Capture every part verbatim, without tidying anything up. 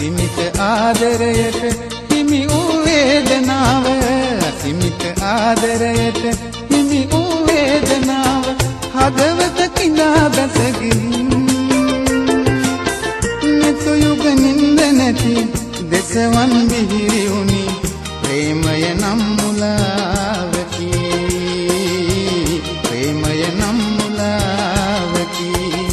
අසීමිත ආදරයට හිමි වූ වේදනාව අසීමිත ආදරයට හිමි වූ වේදනාව හදවත කිඳා බැසගින් නෙතු යුග නින්ද නැති දෙසවන් විහිරි වුනි ප්‍රේමය නම් මුලාවකි ප්‍රේමය නම් මුලාවකි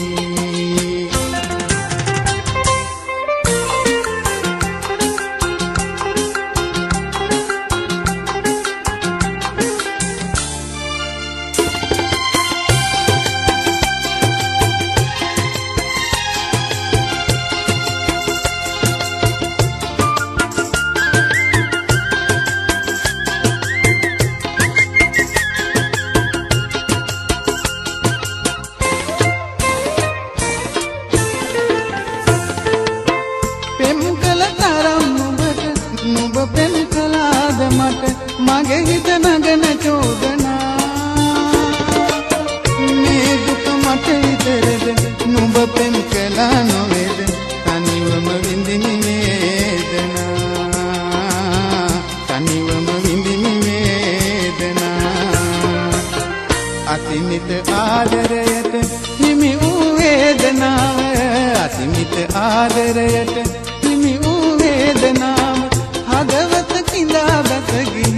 මගේ හිත නගන චෝදනා මේ දුක මට විතරද නුඹ පෙම් කළා නොවේද තනිවම විඳිමි වේදනා තනිවම විඳිමි වේදනා අසීමිත ආදරයට හිමි වූ වේදනාව අසීමිත ආදරයට හිමි වූ වේදනාව හදවත කිඳා බැසගින්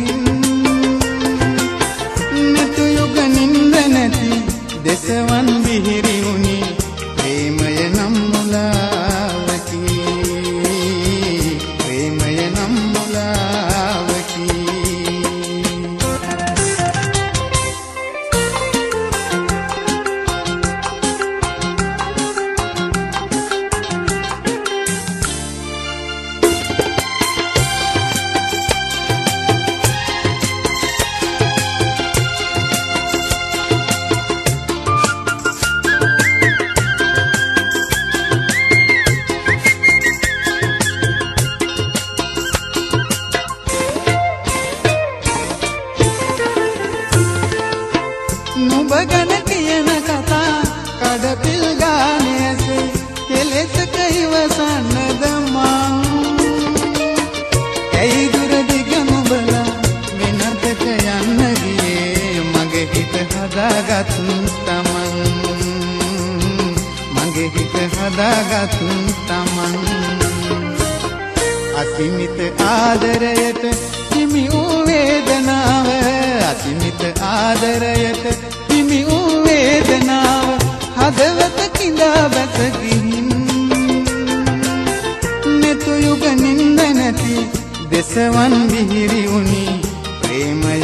දෙසවන් විහිරි වුනි ප්‍රේමය නම් මුලාවකි ප්‍රේමය නම් මුලාවකි නුඹ ගැන කියන කතා කඩපිල් ගානේ ඇසේ කෙලෙසක ඉවසන්නද මං ඇයි දුර දිග නුඹලා වෙනතට යන්න ගියේ මගේ හිත හදාගත් තමන් මගේ හිත හදාගත් තමන් අසීමිත ආදරයට හිමි වූ වේදනාව අසීමිත ආදරයට හිමි වූ වේදනාව හදවත කිඳා බැසගින් නෙතු යුග නින්ද නැති දෙසවන් විහිරි වුනි ප්‍රේමය